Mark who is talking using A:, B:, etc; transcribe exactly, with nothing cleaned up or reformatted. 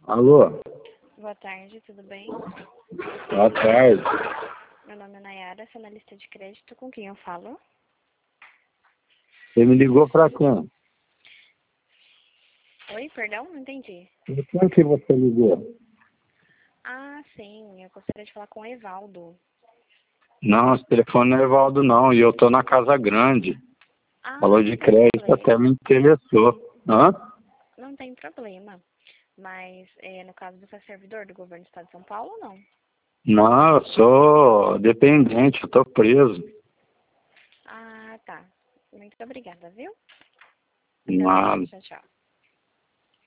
A: Alô?
B: Boa tarde, tudo bem?
A: Boa tarde.
B: Meu nome é Nayara, sou analista de crédito. Com quem eu falo?
A: Você me ligou pra quem?
B: Oi, perdão, não entendi.
A: Pra quem que você ligou?
B: Ah, sim, eu gostaria de falar com o Evaldo.
A: Não, esse telefone não é Evaldo não, e eu tô na Casa Grande.
B: Ah,
A: Falou
B: não
A: de
B: tem
A: crédito, até me
B: problema.
A: interessou. Hã?
B: Não tem problema. Mas, é, no caso, você é servidor do governo do estado de São Paulo ou não?
A: Não, eu sou dependente, eu tô preso.
B: Ah, tá. Muito obrigada, viu? Até mais.
A: Nada.
B: Tchau, tchau.